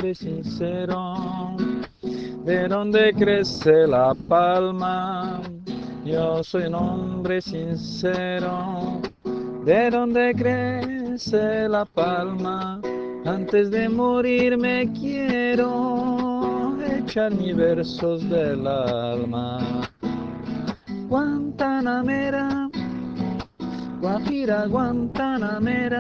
hombre sincero. ¿De dónde crece la palma? Yo soy un hombre sincero. ¿De dónde crece la palma? Antes de morir me quiero echar mis versos del alma. Guantanamera, Guajira Guantanamera,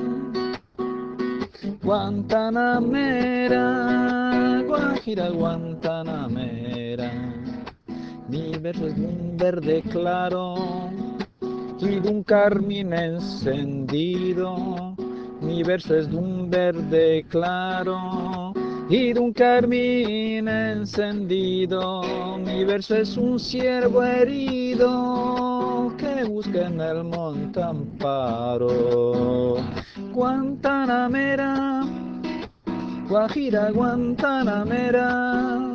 Guantanamera, Guajira Guantanamera. Mi verso es de un verde claro y de un carmín encendido. Mi verso es de un verde claro y de un carmín encendido. Mi verso es un ciervo herido que busca en el monte amparo. Guantanamera, Guajira Guantanamera,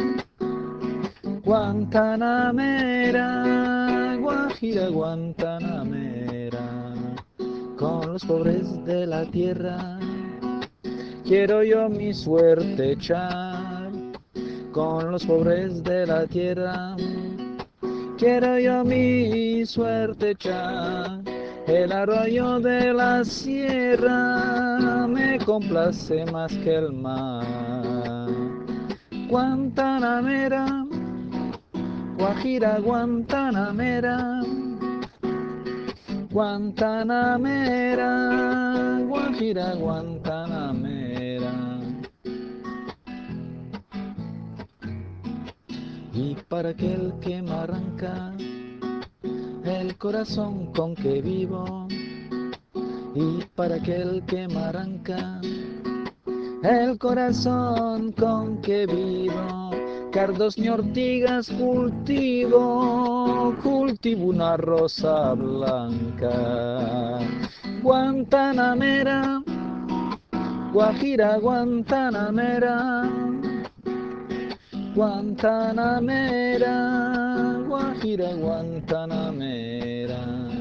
Guantanamera, Guajira Guantanamera. Con los pobres de la tierra quiero yo mi suerte echar. Con los pobres de la tierra quiero yo mi suerte echar. El arroyo de la sierra me complace más que el mar. Guantanamera, Guajira Guantanamera, Guantanamera, Guajira Guantanamera. Y para aquel que me arranca el corazón con que vivo, y para aquel que me arranca el corazón con que vivo, cardos ni ortigas cultivo, cultivo una rosa blanca. Guantanamera, Guajira Guantanamera, Guantanamera, Guajira Guantanamera.